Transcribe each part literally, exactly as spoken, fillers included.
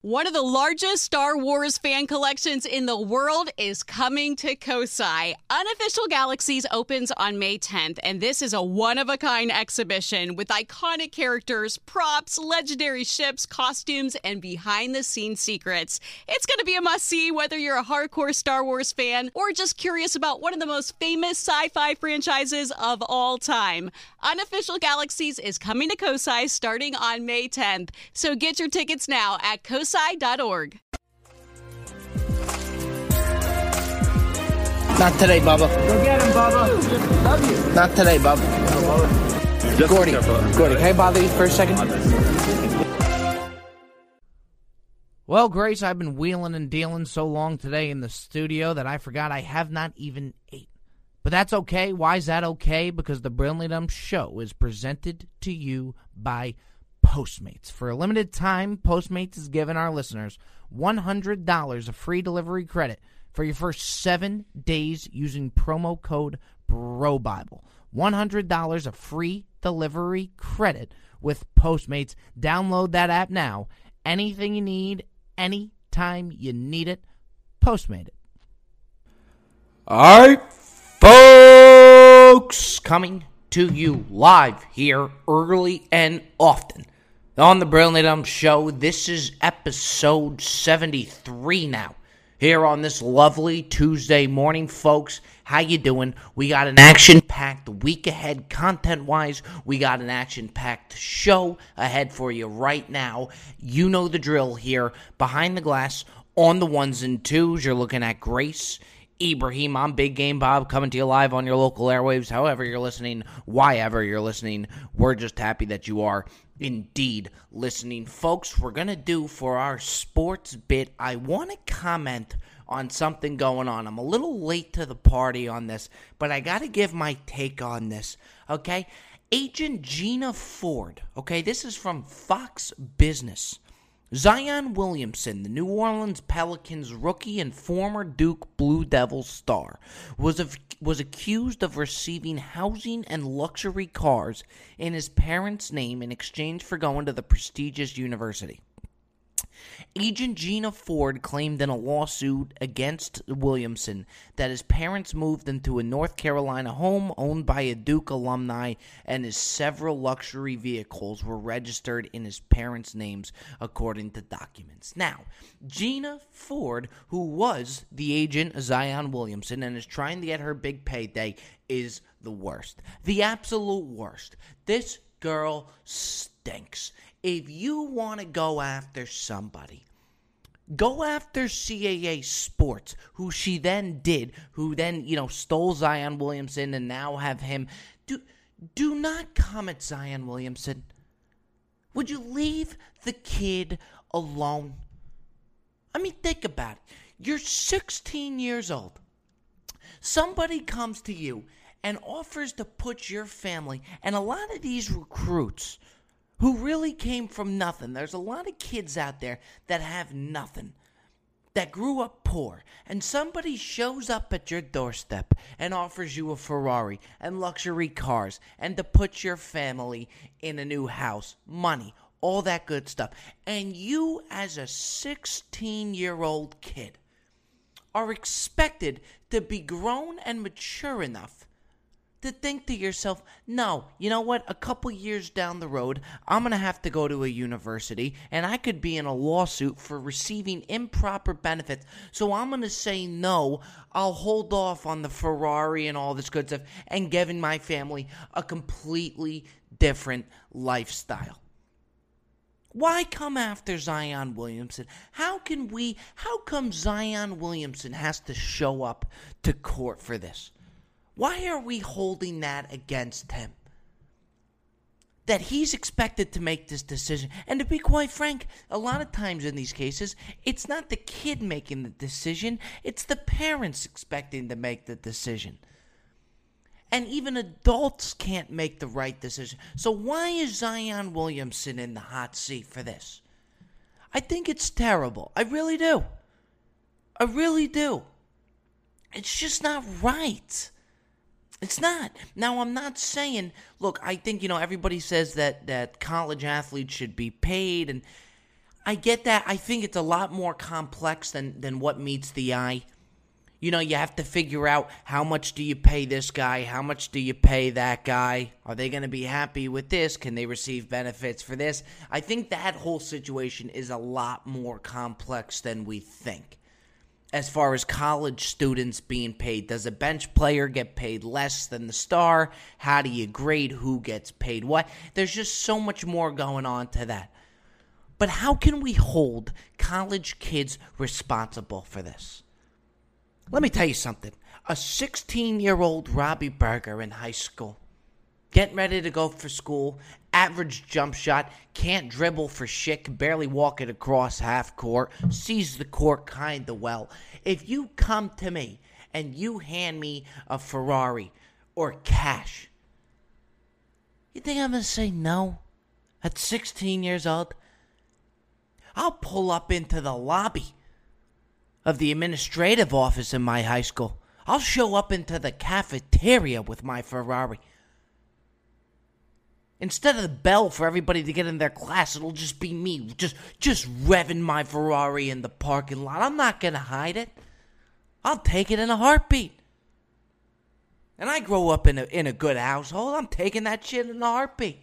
One of the largest Star Wars fan collections in the world is coming to Kosai. Unofficial Galaxies opens on May tenth, and this is a one-of-a-kind exhibition with iconic characters, props, legendary ships, costumes, and behind-the-scenes secrets. It's going to be a must-see whether you're a hardcore Star Wars fan or just curious about one of the most famous sci-fi franchises of all time. Unofficial Galaxies is coming to Kosai starting on May tenth, so get your tickets now at kosai dot org. Not today, Bubba. Go get him, Bubba. Love you. Not today, Bubba. No, Bubba. Gordy, Gordy, can I bother you for a second? Well, Grace, I've been wheeling and dealing so long today in the studio that I forgot I have not even ate. But that's okay. Why is that okay? Because the Brilliantly Dumb Show is presented to you by Postmates. For a limited time, Postmates is giving our listeners one hundred dollars of free delivery credit for your first seven days using promo code BROBIBLE. one hundred dollars of free delivery credit with Postmates. Download that app now. Anything you need, anytime you need it, Postmate it. All right, folks, coming to you live here early and often on the Brilliantly Dumb Show. This is episode seventy-three now. Here on this lovely Tuesday morning, folks. How you doing? We got an action-packed week ahead content-wise. We got an action-packed show ahead for you right now. You know the drill here. Behind the glass, on the ones and twos, you're looking at Grace, Ibrahim. I'm Big Game Bob, coming to you live on your local airwaves. However you're listening, why ever you're listening, we're just happy that you are indeed listening. Folks, we're going to do for our sports bit, I want to comment on something going on. I'm a little late to the party on this, but I got to give my take on this, okay? Agent Gina Ford, okay, this is from Fox Business. Zion Williamson, the New Orleans Pelicans rookie and former Duke Blue Devils star, was of, was accused of receiving housing and luxury cars in his parents' name in exchange for going to the prestigious university. Agent Gina Ford claimed in a lawsuit against Williamson that his parents moved into a North Carolina home owned by a Duke alumni and his several luxury vehicles were registered in his parents' names according to documents. Now, Gina Ford, who was the agent of Zion Williamson and is trying to get her big payday, is the worst. The absolute worst. This girl stinks. If you want to go after somebody, go after C A A Sports, who she then did, who then, you know, stole Zion Williamson and now have him. Do, do not come at Zion Williamson. Would you leave the kid alone? I mean, think about it. You're sixteen years old. Somebody comes to you and offers to put your family, and a lot of these recruits who really came from nothing. There's a lot of kids out there that have nothing, that grew up poor, and somebody shows up at your doorstep and offers you a Ferrari and luxury cars and to put your family in a new house, money, all that good stuff. And you, as a sixteen-year-old kid, are expected to be grown and mature enough to think to yourself, no, you know what, a couple years down the road, I'm going to have to go to a university, and I could be in a lawsuit for receiving improper benefits, so I'm going to say no, I'll hold off on the Ferrari and all this good stuff, and giving my family a completely different lifestyle. Why come after Zion Williamson? How can we, how come Zion Williamson has to show up to court for this? Why are we holding that against him? That he's expected to make this decision. And to be quite frank, a lot of times in these cases, it's not the kid making the decision, it's the parents expecting to make the decision. And even adults can't make the right decision. So why is Zion Williamson in the hot seat for this? I think it's terrible. I really do. I really do. It's just not right. It's not. Now, I'm not saying, look, I think, you know, everybody says that, that college athletes should be paid, and I get that. I think it's a lot more complex than, than what meets the eye. You know, you have to figure out how much do you pay this guy? How much do you pay that guy? Are they going to be happy with this? Can they receive benefits for this? I think that whole situation is a lot more complex than we think. As far as college students being paid, does a bench player get paid less than the star? How do you grade who gets paid what? There's just so much more going on to that. But how can we hold college kids responsible for this? Let me tell you something. A sixteen-year-old Robbie Berger in high school, getting ready to go for school, average jump shot, can't dribble for shit, can barely walk it across half court, sees the court kind of well. If you come to me and you hand me a Ferrari or cash, you think I'm going to say no at sixteen years old? I'll pull up into the lobby of the administrative office in my high school. I'll show up into the cafeteria with my Ferrari. Instead of the bell for everybody to get in their class, it'll just be me, just just revving my Ferrari in the parking lot. I'm not going to hide it. I'll take it in a heartbeat. And I grow up in a, in a good household. I'm taking that shit in a heartbeat.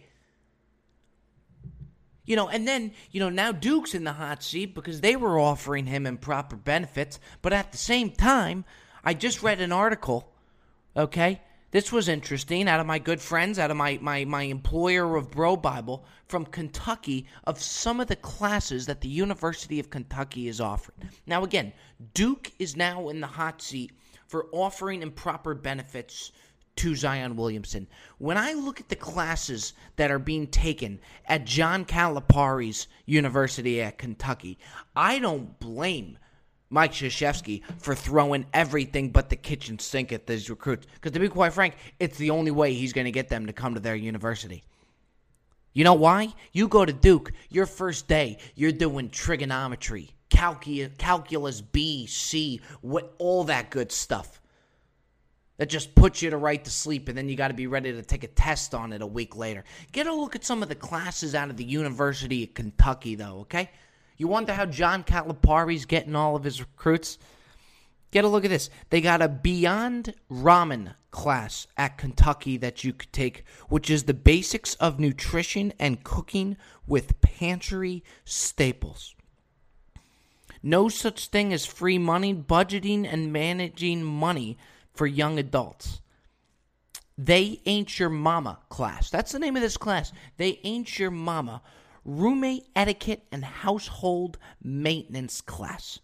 You know, and then, you know, now Duke's in the hot seat because they were offering him improper benefits. But at the same time, I just read an article, okay? This was interesting, out of my good friends, out of my, my, my employer of Bro Bible, from Kentucky, of some of the classes that the University of Kentucky is offering. Now, again, Duke is now in the hot seat for offering improper benefits to Zion Williamson. When I look at the classes that are being taken at John Calipari's University at Kentucky, I don't blame Mike Krzyzewski for throwing everything but the kitchen sink at these recruits. Because to be quite frank, it's the only way he's going to get them to come to their university. You know why? You go to Duke, your first day, you're doing trigonometry, calculus, calculus B, C, what, all that good stuff. That just puts you to right to sleep, and then you got to be ready to take a test on it a week later. Get a look at some of the classes out of the University of Kentucky, though, okay? You wonder how John Calipari's getting all of his recruits? Get a look at this. They got a Beyond Ramen class at Kentucky that you could take, which is the basics of nutrition and cooking with pantry staples. No such thing as free money, budgeting, and managing money for young adults. They Ain't Your Mama class. That's the name of this class. They Ain't Your Mama. Roommate etiquette and household maintenance class.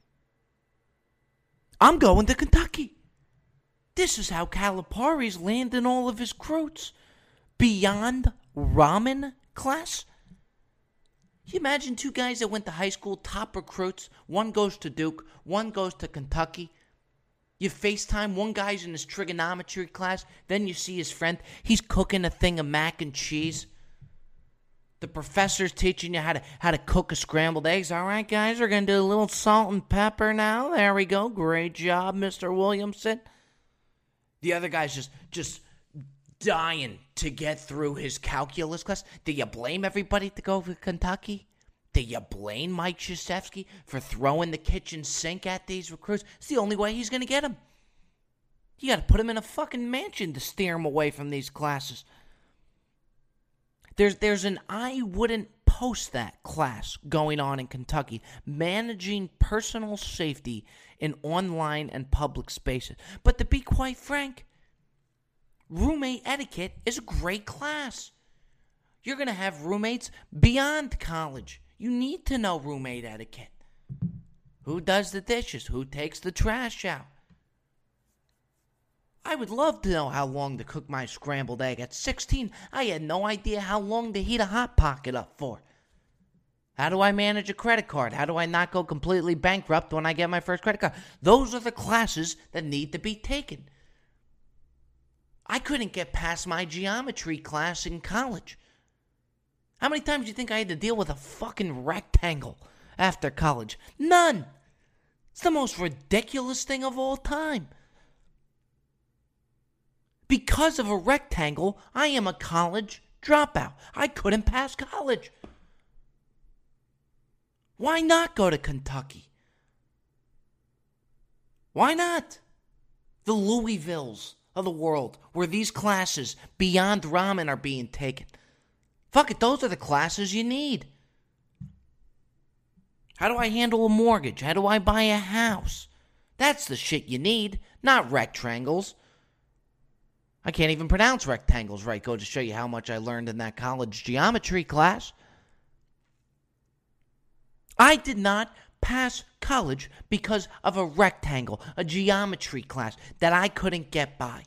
I'm going to Kentucky. This is how Calipari's landing all of his recruits. Beyond Ramen class. You imagine two guys that went to high school, top recruits. One goes to Duke, one goes to Kentucky. You FaceTime, one guy's in his trigonometry class, then you see his friend, he's cooking a thing of mac and cheese. The professor's teaching you how to how to cook a scrambled eggs. All right, guys, we're going to do a little salt and pepper now. There we go. Great job, Mister Williamson. The other guy's just, just dying to get through his calculus class. Do you blame everybody to go to Kentucky? Do you blame Mike Krzyzewski for throwing the kitchen sink at these recruits? It's the only way he's going to get them. You got to put him in a fucking mansion to steer him away from these classes. There's there's an I wouldn't post that class going on in Kentucky, managing personal safety in online and public spaces. But to be quite frank, roommate etiquette is a great class. You're going to have roommates beyond college. You need to know roommate etiquette. Who does the dishes? Who takes the trash out? I would love to know how long to cook my scrambled egg. At sixteen, I had no idea how long to heat a Hot Pocket up for. How do I manage a credit card? How do I not go completely bankrupt when I get my first credit card? Those are the classes that need to be taken. I couldn't get past my geometry class in college. How many times do you think I had to deal with a fucking rectangle after college? None. It's the most ridiculous thing of all time. Because of a rectangle, I am a college dropout. I couldn't pass college. Why not go to Kentucky? Why not? The Louisvilles of the world, where these classes beyond ramen are being taken. Fuck it, those are the classes you need. How do I handle a mortgage? How do I buy a house? That's the shit you need, not rectangles. I can't even pronounce rectangles right. Go to show you how much I learned in that college geometry class. I did not pass college because of a rectangle, a geometry class that I couldn't get by.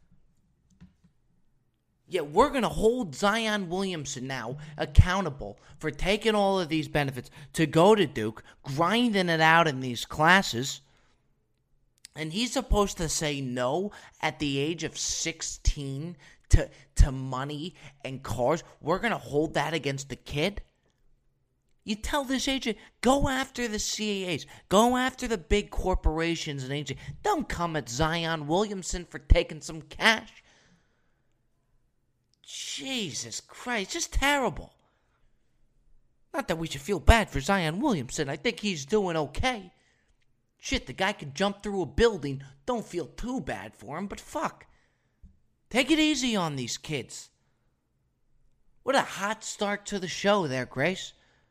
Yet we're going to hold Zion Williamson now accountable for taking all of these benefits to go to Duke, grinding it out in these classes. And he's supposed to say no at the age of sixteen to, to money and cars. We're going to hold that against the kid? You tell this agent, go after the C A As. Go after the big corporations and agents. Don't come at Zion Williamson for taking some cash. Jesus Christ, just terrible. Not that we should feel bad for Zion Williamson. I think he's doing okay. Shit, the guy could jump through a building. Don't feel too bad for him, but fuck. Take it easy on these kids. What a hot start to the show there, Grace.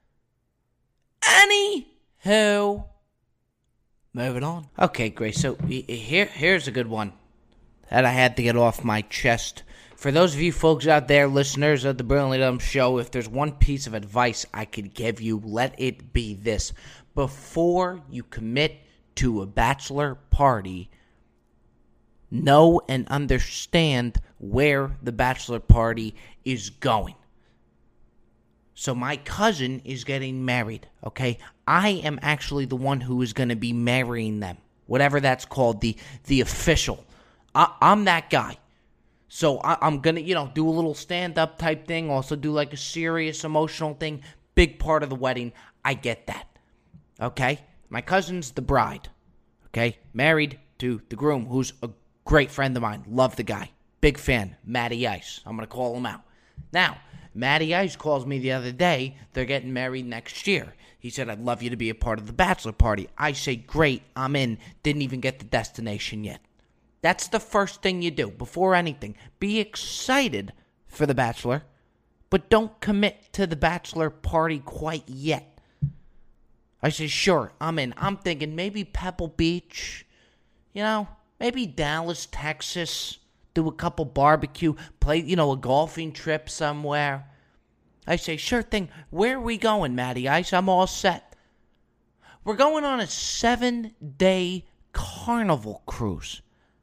Anywho, moving on. Okay, Grace, so here, here's a good one that I had to get off my chest. For those of you folks out there, listeners of the Brilliantly Dumb Show, if there's one piece of advice I could give you, let it be this. Before you commit to a bachelor party, know and understand where the bachelor party is going. So my cousin is getting married, okay? I am actually the one who is going to be marrying them. Whatever that's called, the the official. I, I'm that guy. So I, I'm going to, you know, do a little stand-up type thing. Also do like a serious, emotional thing. Big part of the wedding. I get that, okay? My cousin's the bride, okay? Married to the groom, who's a great friend of mine. Love the guy. Big fan. Matty Ice. I'm going to call him out. Now, Matty Ice calls me the other day. They're getting married next year. He said, I'd love you to be a part of the bachelor party. I say, great, I'm in. Didn't even get the destination yet. That's the first thing you do before anything. Be excited for the bachelor, but don't commit to the bachelor party quite yet. I say, sure, I'm in. I'm thinking maybe Pebble Beach, you know, maybe Dallas, Texas. Do a couple barbecue, play, you know, a golfing trip somewhere. I say, sure thing. Where are we going, Matty Ice? I'm all set. We're going on a seven-day carnival cruise.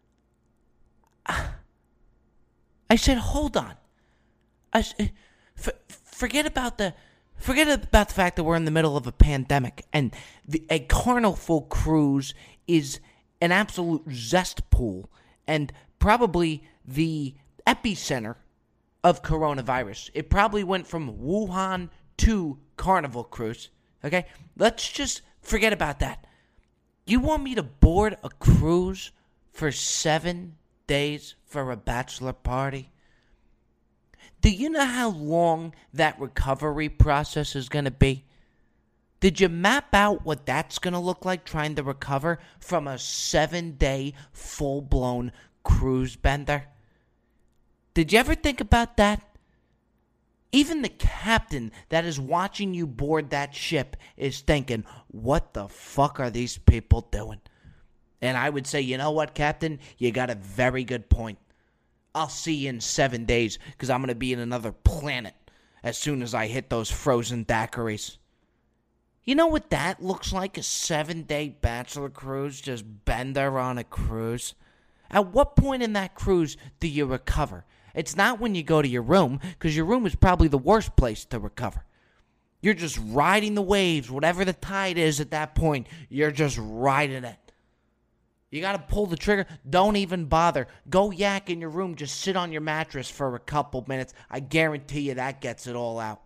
I said, hold on. I said, f- forget about the, forget about the fact that we're in the middle of a pandemic, and the, a carnival cruise is an absolute zest pool, and probably the epicenter of coronavirus. It probably went from Wuhan to Carnival Cruise. Okay? Let's just forget about that. You want me to board a cruise for seven days for a bachelor party? Do you know how long that recovery process is going to be? Did you map out what that's going to look like trying to recover from a seven-day full-blown cruise bender? Did you ever think about that? Even the captain that is watching you board that ship is thinking, what the fuck are these people doing? And I would say, you know what, Captain? You got a very good point. I'll see you in seven days because I'm going to be in another planet as soon as I hit those frozen daiquiris. You know what that looks like? A seven-day bachelor cruise, just bender on a cruise. At what point in that cruise do you recover? It's not when you go to your room, because your room is probably the worst place to recover. You're just riding the waves, whatever the tide is at that point, you're just riding it. You got to pull the trigger. Don't even bother. Go yak in your room. Just sit on your mattress for a couple minutes. I guarantee you that gets it all out.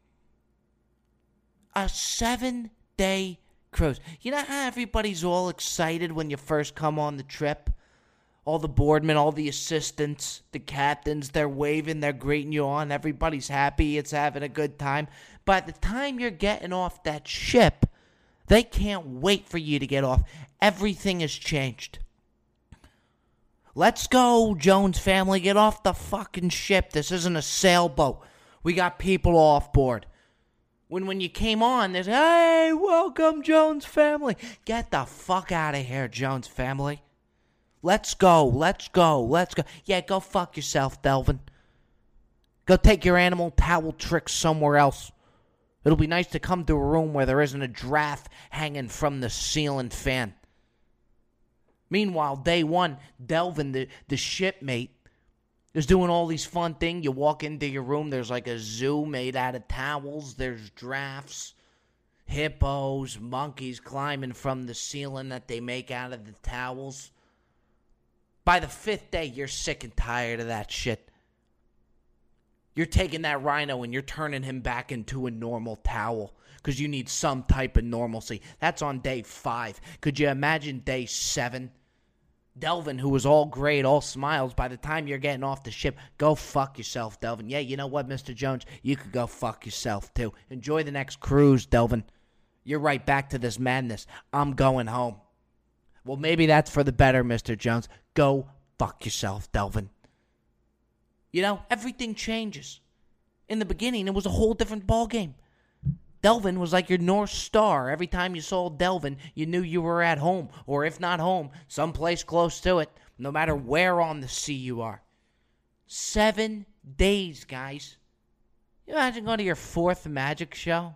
A seven-day cruise. You know how everybody's all excited when you first come on the trip? All the boardmen, all the assistants, the captains, they're waving, they're greeting you on. Everybody's happy. It's having a good time. By the time you're getting off that ship, they can't wait for you to get off. Everything has changed. Let's go, Jones family. Get off the fucking ship. This isn't a sailboat. We got people off board. When when you came on, there's, hey, welcome, Jones family. Get the fuck out of here, Jones family. Let's go, let's go, let's go. Yeah, go fuck yourself, Delvin. Go take your animal towel tricks somewhere else. It'll be nice to come to a room where there isn't a draft hanging from the ceiling fan. Meanwhile, day one, Delvin, the, the shipmate, is doing all these fun things. You walk into your room, there's like a zoo made out of towels. There's drafts, hippos, monkeys climbing from the ceiling that they make out of the towels. By the fifth day, you're sick and tired of that shit. You're taking that rhino and you're turning him back into a normal towel because you need some type of normalcy. That's on day five. Could you imagine day seven? Delvin, who was all great, all smiles, by the time you're getting off the ship, go fuck yourself, Delvin. Yeah, you know what, Mister Jones? You could go fuck yourself, too. Enjoy the next cruise, Delvin. You're right back to this madness. I'm going home. Well, maybe that's for the better, Mister Jones. Go fuck yourself, Delvin. You know, everything changes. In the beginning, it was a whole different ballgame. Delvin was like your North Star. Every time you saw Delvin, you knew you were at home. Or if not home, someplace close to it. No matter where on the sea you are. Seven days, guys. You imagine going to your fourth magic show?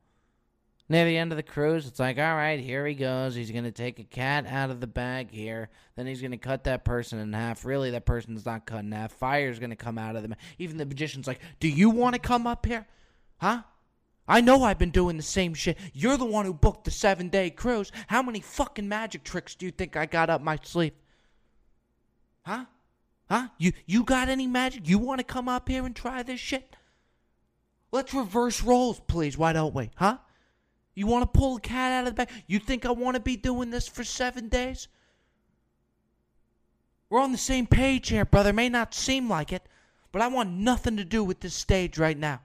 Near the end of the cruise, it's like, all right, here he goes. He's going to take a cat out of the bag here. Then he's going to cut that person in half. Really, that person's not cut in half. Fire's going to come out of them. Even the magician's like, do you want to come up here? Huh? I know I've been doing the same shit. You're the one who booked the seven-day cruise. How many fucking magic tricks do you think I got up my sleeve? Huh? Huh? You, you got any magic? You want to come up here and try this shit? Let's reverse roles, please. Why don't we? Huh? You want to pull a cat out of the bag? You think I want to be doing this for seven days? We're on the same page here, brother. May not seem like it, but I want nothing to do with this stage right now.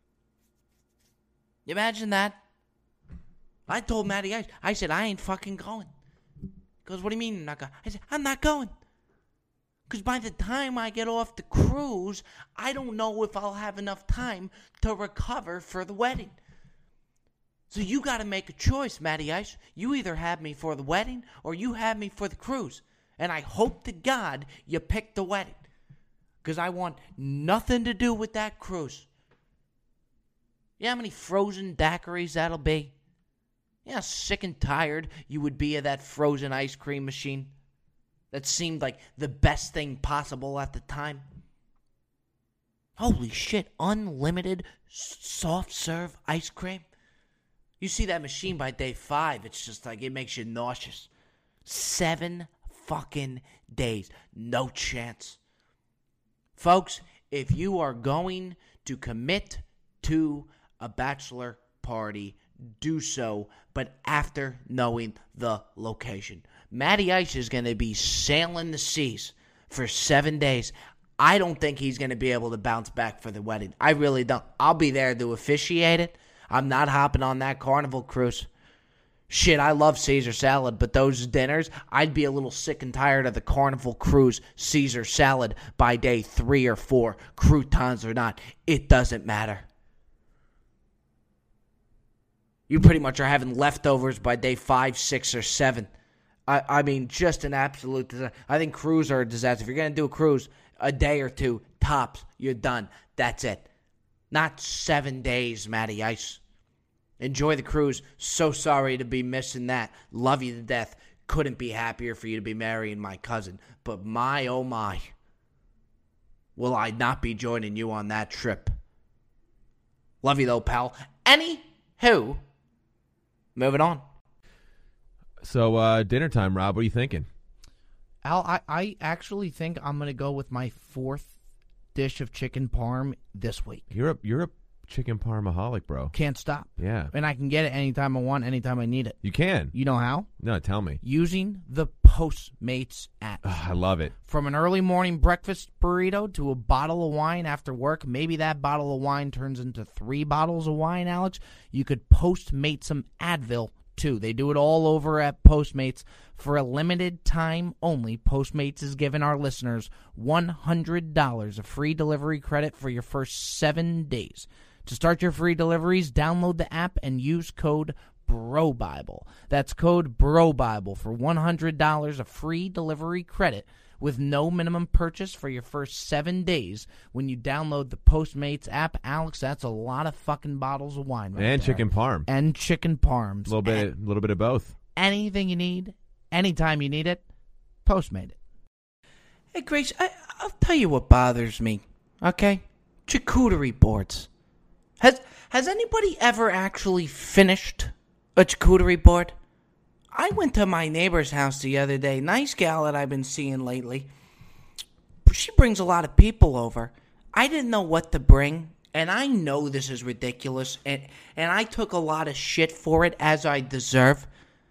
Imagine that. I told Matty Ice, I said, I ain't fucking going. He goes, what do you mean you're not going? I said, I'm not going. Because by the time I get off the cruise, I don't know if I'll have enough time to recover for the wedding. So you got to make a choice, Matty Ice. You either have me for the wedding or you have me for the cruise. And I hope to God you pick the wedding. Because I want nothing to do with that cruise. You know how many frozen daiquiris that'll be? You know how sick and tired you would be of that frozen ice cream machine? That seemed like the best thing possible at the time. Holy shit, unlimited soft serve ice cream? You see that machine by day five, it's just like it makes you nauseous. Seven fucking days. No chance. Folks, if you are going to commit to a bachelor party, do so, but after knowing the location. Matty Ice is going to be sailing the seas for seven days. I don't think he's going to be able to bounce back for the wedding. I really don't. I'll be there to officiate it. I'm not hopping on that Carnival cruise. Shit, I love Caesar salad, but those dinners, I'd be a little sick and tired of the Carnival cruise Caesar salad by day three or four. Croutons or not, it doesn't matter. You pretty much are having leftovers by day five, six, or seven. I, I mean, just an absolute disaster. I think cruise are a disaster. If you're going to do a cruise, a day or two, tops, you're done. That's it. Not seven days, Matty Ice. Enjoy the cruise. So sorry to be missing that. Love you to death. Couldn't be happier for you to be marrying my cousin. But my, oh my, will I not be joining you on that trip. Love you though, pal. Anywho, moving on. So, uh, dinner time, Rob. What are you thinking? Al, I, I actually think I'm going to go with my fourth dish of chicken parm this week. You're a, you're a chicken parmaholic, bro. Can't stop. Yeah. And I can get it anytime I want, anytime I need it. You can. You know how? No, tell me. Using the Postmates app. Ugh, I love it. From an early morning breakfast burrito to a bottle of wine after work, maybe that bottle of wine turns into three bottles of wine, Alex. You could Postmate some Advil, too. They do it all over at Postmates. For a limited time only, Postmates is giving our listeners one hundred dollars of free delivery credit for your first seven days. To start your free deliveries, download the app and use code BROBIBLE. That's code BROBIBLE for one hundred dollars of free delivery credit with no minimum purchase for your first seven days when you download the Postmates app. Alex, that's a lot of fucking bottles of wine right And there. chicken parm. And chicken parms. A little bit, a little bit of both. Anything you need, anytime you need it, Postmate it. Hey, Grace, I, I'll tell you what bothers me, okay? Charcuterie boards. Has has anybody ever actually finished a charcuterie board? I went to my neighbor's house the other day. Nice gal that I've been seeing lately. She brings a lot of people over. I didn't know what to bring, and I know this is ridiculous, and, and I took a lot of shit for it, as I deserve.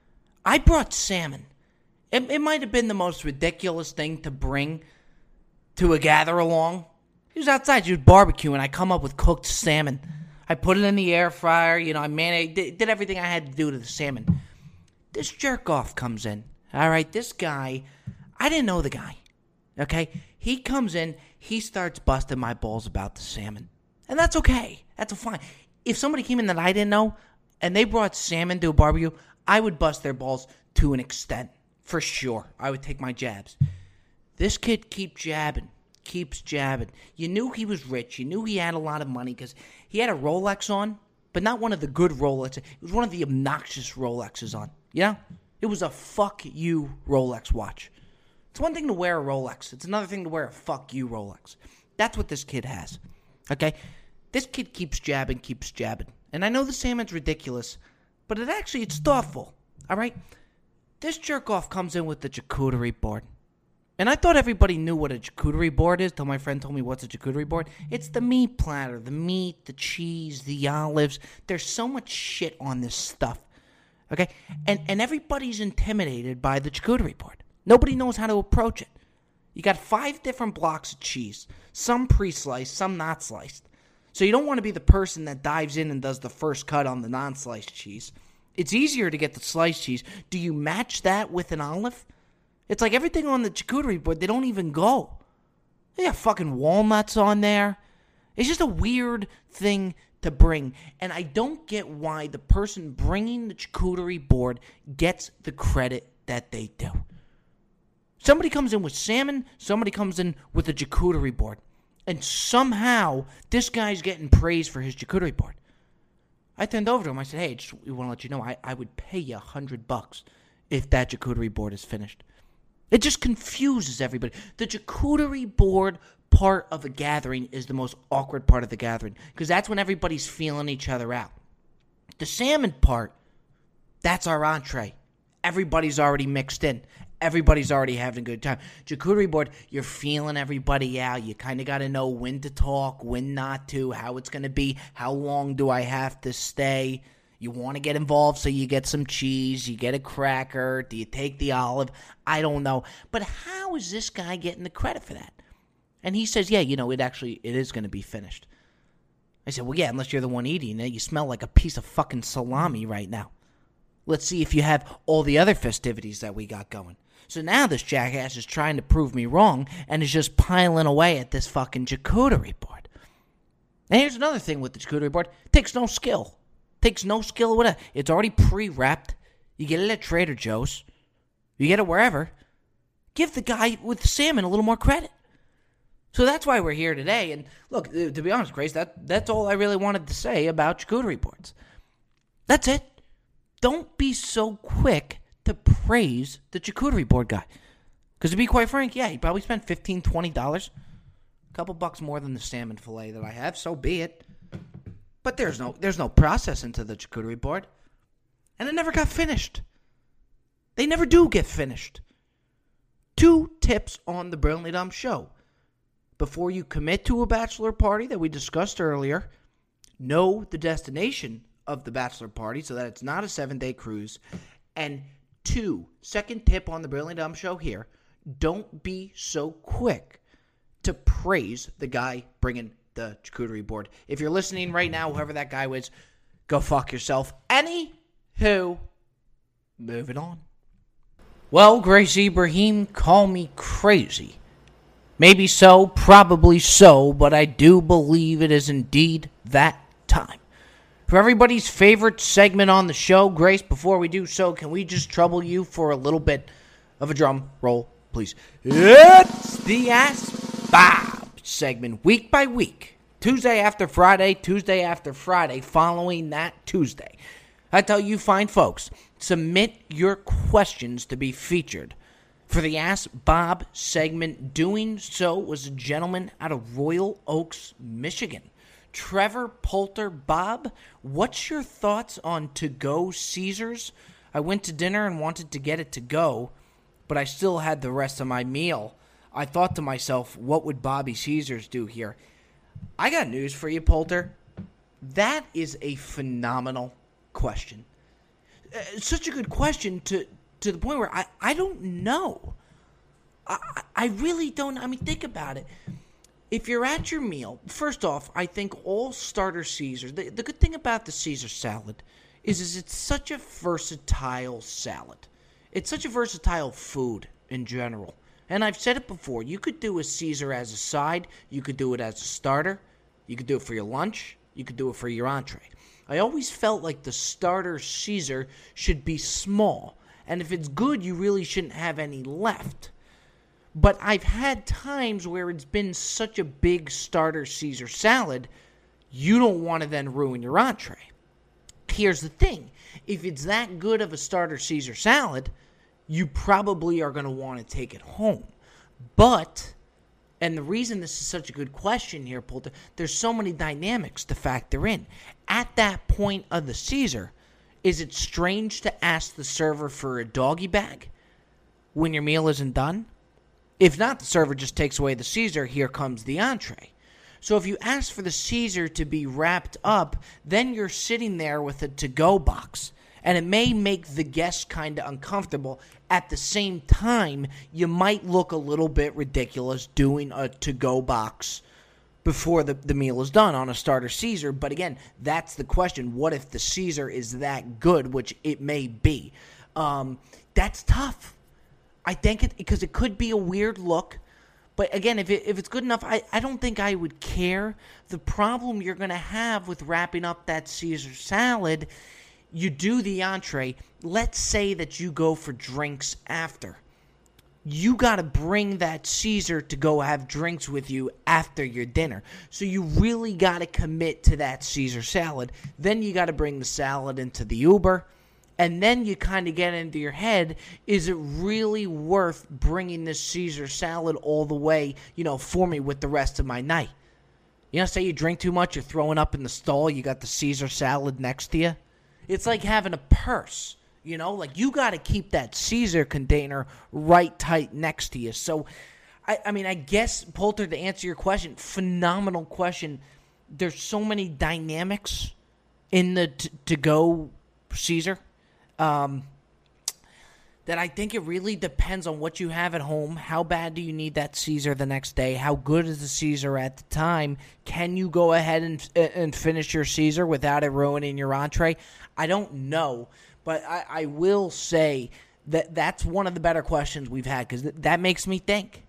I brought salmon. It, it might have been the most ridiculous thing to bring to a gather-along. He was outside, she was barbecuing. I come up with cooked salmon. I put it in the air fryer, you know, I man, did, did everything I had to do to the salmon. This jerk-off comes in, all right? This guy, I didn't know the guy, okay? He comes in, he starts busting my balls about the salmon. And that's okay. That's fine. If somebody came in that I didn't know, and they brought salmon to a barbecue, I would bust their balls to an extent, for sure. I would take my jabs. This kid keeps jabbing. Keeps jabbing. You knew he was rich. You knew he had a lot of money because he had a Rolex on, but not one of the good Rolexes. It was one of the obnoxious Rolexes on. You know? It was a fuck you Rolex watch. It's one thing to wear a Rolex. It's another thing to wear a fuck you Rolex. That's what this kid has. Okay? This kid keeps jabbing, keeps jabbing. And I know the salmon's ridiculous, but it actually, it's thoughtful. All right? This jerk-off comes in with the charcuterie board. And I thought everybody knew what a charcuterie board is till my friend told me what's a charcuterie board. It's the meat platter, the meat, the cheese, the olives. There's so much shit on this stuff. Okay? And and everybody's intimidated by the charcuterie board. Nobody knows how to approach it. You got five different blocks of cheese. Some pre-sliced, some not sliced. So you don't want to be the person that dives in and does the first cut on the non-sliced cheese. It's easier to get the sliced cheese. Do you match that with an olive? It's like everything on the charcuterie board, they don't even go. They got fucking walnuts on there. It's just a weird thing to bring. And I don't get why the person bringing the charcuterie board gets the credit that they do. Somebody comes in with salmon, somebody comes in with a charcuterie board. And somehow, this guy's getting praise for his charcuterie board. I turned over to him, I said, hey, just want to let you know, I, I would pay you a hundred bucks if that charcuterie board is finished. It just confuses everybody. The charcuterie board part of a gathering is the most awkward part of the gathering because that's when everybody's feeling each other out. The salmon part, that's our entree. Everybody's already mixed in. Everybody's already having a good time. Charcuterie board, you're feeling everybody out. You kind of got to know when to talk, when not to, how it's going to be, how long do I have to stay. You want to get involved, so you get some cheese, you get a cracker, do you take the olive? I don't know. But how is this guy getting the credit for that? And he says, yeah, you know, it actually, it is going to be finished. I said, well, yeah, unless you're the one eating it. You smell like a piece of fucking salami right now. Let's see if you have all the other festivities that we got going. So now this jackass is trying to prove me wrong and is just piling away at this fucking charcuterie board. And here's another thing with the charcuterie board. It takes no skill. Takes no skill or whatever. It's already pre-wrapped. You get it at Trader Joe's. You get it wherever. Give the guy with the salmon a little more credit. So that's why we're here today. And look, to be honest, Grace, that, that's all I really wanted to say about charcuterie boards. That's it. Don't be so quick to praise the charcuterie board guy. Because to be quite frank, yeah, he probably spent fifteen dollars, twenty dollars. A couple bucks more than the salmon fillet that I have, so be it. But there's no there's no process into the charcuterie board. And it never got finished. They never do get finished. Two tips on the Brilliantly Dumb Show. Before you commit to a bachelor party that we discussed earlier, know the destination of the bachelor party so that it's not a seven-day cruise. And two, second tip on the Brilliant Dumb Show here, don't be so quick to praise the guy bringing the charcuterie board. If you're listening right now, whoever that guy was, go fuck yourself. Anywho, moving on. Well, Grace Ibrahim, call me crazy. Maybe so, probably so, but I do believe it is indeed that time. For everybody's favorite segment on the show, Grace, before we do so, can we just trouble you for a little bit of a drum roll, please? It's the Ask Bob segment, week by week. Tuesday after Friday, Tuesday after Friday, following that Tuesday. I tell you fine folks, submit your questions to be featured. For the Ask Bob segment, doing so was a gentleman out of Royal Oaks, Michigan. Trevor Poulter. Bob, what's your thoughts on to-go Caesars? I went to dinner and wanted to get it to go, but I still had the rest of my meal. I thought to myself, what would Bobby Caesars do here? I got news for you, Poulter. That is a phenomenal question. Uh, such a good question to... to the point where I, I don't know. I, I really don't. I mean, think about it. If you're at your meal, first off, I think all starter Caesars, the, the good thing about the Caesar salad is, is it's such a versatile salad. It's such a versatile food in general. And I've said it before, you could do a Caesar as a side, you could do it as a starter, you could do it for your lunch, you could do it for your entree. I always felt like the starter Caesar should be small. And if it's good, you really shouldn't have any left. But I've had times where it's been such a big starter Caesar salad, you don't want to then ruin your entree. Here's the thing. If it's that good of a starter Caesar salad, you probably are going to want to take it home. But, and the reason this is such a good question here, Poulter, there's so many dynamics to factor in. At that point of the Caesar, is it strange to ask the server for a doggy bag when your meal isn't done? If not, the server just takes away the Caesar, here comes the entree. So if you ask for the Caesar to be wrapped up, then you're sitting there with a to-go box. And it may make the guest kind of uncomfortable. At the same time, you might look a little bit ridiculous doing a to-go box before the, the meal is done on a starter Caesar. But again, that's the question. What if the Caesar is that good, which it may be? Um, that's tough. I think it because it could be a weird look. But again, if it, if it's good enough, I, I don't think I would care. The problem you're going to have with wrapping up that Caesar salad, you do the entree. Let's say that you go for drinks after. You got to bring that Caesar to go have drinks with you after your dinner. So you really got to commit to that Caesar salad. Then you got to bring the salad into the Uber. And then you kind of get into your head, is it really worth bringing this Caesar salad all the way, you know, for me with the rest of my night? You know, say you drink too much, you're throwing up in the stall, you got the Caesar salad next to you. It's like having a purse, you know? Like, you got to keep that Caesar container right tight next to you. So, I, I mean, I guess, Poulter, to answer your question, phenomenal question. There's so many dynamics in the t- to-go Caesar. Um, that I think it really depends on what you have at home. How bad do you need that Caesar the next day? How good is the Caesar at the time? Can you go ahead and and finish your Caesar without it ruining your entree? I don't know, but I, I will say that that's one of the better questions we've had because th- that makes me think.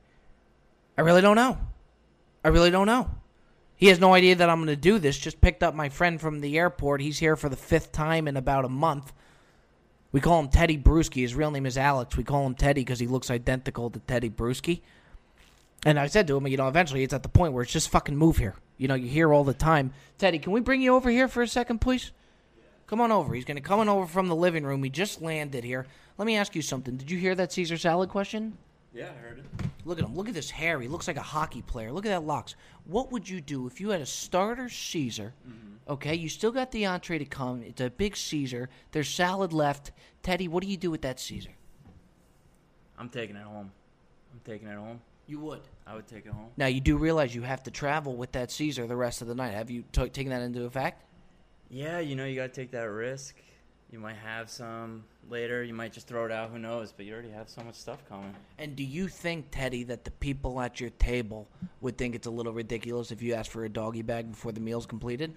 I really don't know. I really don't know. He has no idea that I'm going to do this. Just picked up my friend from the airport. He's here for the fifth time in about a month. We call him Teddy Bruschi. His real name is Alex. We call him Teddy because he looks identical to Teddy Bruschi. And I said to him, you know, eventually it's at the point where it's just fucking move here. You know, you hear all the time, Teddy, can we bring you over here for a second, please? Come on over. He's going to come on over from the living room. He just landed here. Let me ask you something. Did you hear that Caesar salad question? Yeah, I heard it. Look at him. Look at this hair. He looks like a hockey player. Look at that locks. What would you do if you had a starter Caesar? Mm-hmm. Okay, you still got the entree to come. It's a big Caesar. There's salad left. Teddy, what do you do with that Caesar? I'm taking it home. I'm taking it home. You would. I would take it home. Now, you do realize you have to travel with that Caesar the rest of the night. Have you t- taken that into effect? Yeah, you know, you got to take that risk. You might have some later. You might just throw it out. Who knows? But you already have so much stuff coming. And do you think, Teddy, that the people at your table would think it's a little ridiculous if you asked for a doggy bag before the meal's completed?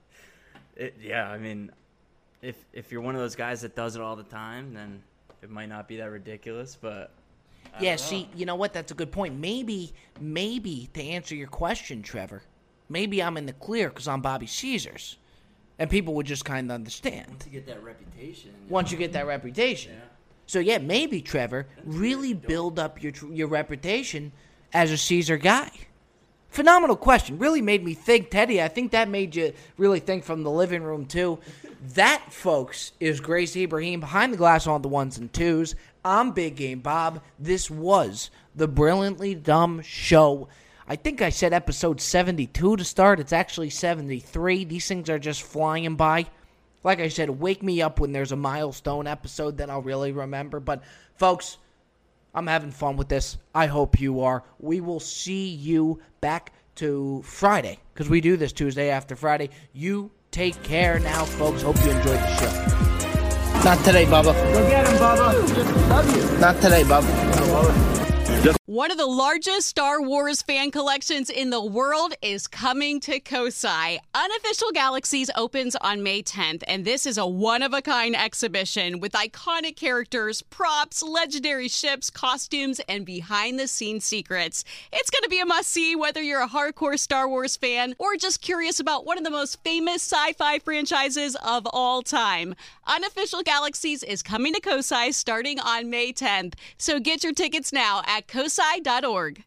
It, yeah, I mean, if if you're one of those guys that does it all the time, then it might not be that ridiculous. But I yeah, don't see, know. you know what? That's a good point. Maybe, maybe to answer your question, Trevor, maybe I'm in the clear because I'm Bobby Caesars. And people would just kind of understand. Once you get that reputation. Once you get that reputation. Yeah. So, yeah, maybe, Trevor, really build up your tr- your reputation as a Caesar guy. Phenomenal question. Really made me think, Teddy. I think that made you really think from the living room, too. That, folks, is Grace Ibrahim behind the glass on the ones and twos. I'm Big Game Bob. This was the Brilliantly Dumb Show. I think I said episode seventy-two to start. It's actually seventy-three. These things are just flying by. Like I said, wake me up when there's a milestone episode that I'll really remember. But, folks, I'm having fun with this. I hope you are. We will see you back to Friday because we do this Tuesday after Friday. You take care now, folks. Hope you enjoyed the show. Not today, Bubba. Go get him, Bubba. Love you. Not today, Bubba. One of the largest Star Wars fan collections in the world is coming to Kosai. Unofficial Galaxies opens on May tenth, and this is a one-of-a-kind exhibition with iconic characters, props, legendary ships, costumes, and behind-the-scenes secrets. It's going to be a must-see whether you're a hardcore Star Wars fan or just curious about one of the most famous sci-fi franchises of all time. Unofficial Galaxies is coming to Kosai starting on May tenth, so get your tickets now at kosai dot org.